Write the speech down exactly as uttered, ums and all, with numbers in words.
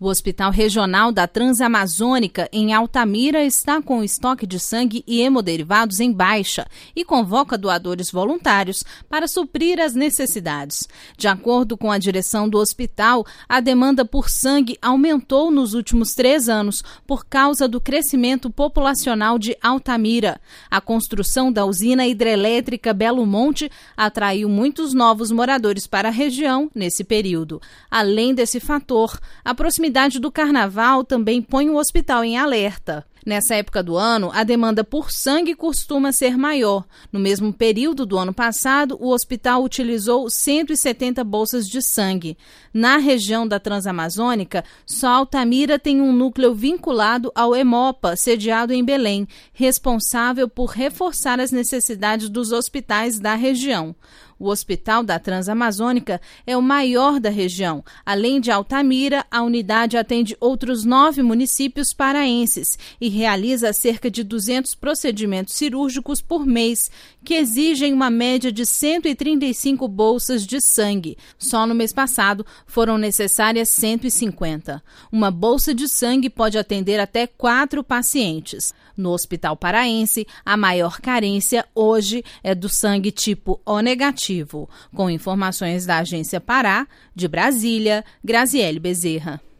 O Hospital Regional da Transamazônica, em Altamira, está com o estoque de sangue e hemoderivados em baixa e convoca doadores voluntários para suprir as necessidades. De acordo com a direção do hospital, a demanda por sangue aumentou nos últimos três anos por causa do crescimento populacional de Altamira. A construção da usina hidrelétrica Belo Monte atraiu muitos novos moradores para a região nesse período. Além desse fator, a proximidade do carnaval também põe o hospital em alerta. Nessa época do ano, a demanda por sangue costuma ser maior. No mesmo período do ano passado, o hospital utilizou cento e setenta bolsas de sangue. Na região da Transamazônica, só Altamira tem um núcleo vinculado ao Hemopa, sediado em Belém, responsável por reforçar as necessidades dos hospitais da região. O Hospital da Transamazônica é o maior da região. Além de Altamira, a unidade atende outros nove municípios paraenses e realiza cerca de duzentos procedimentos cirúrgicos por mês, que exigem uma média de cento e trinta e cinco bolsas de sangue. Só no mês passado foram necessárias cento e cinquenta. Uma bolsa de sangue pode atender até quatro pacientes. No Hospital Paraense, a maior carência hoje é do sangue tipo O negativo. Com informações da Agência Pará, de Brasília, Graziele Bezerra.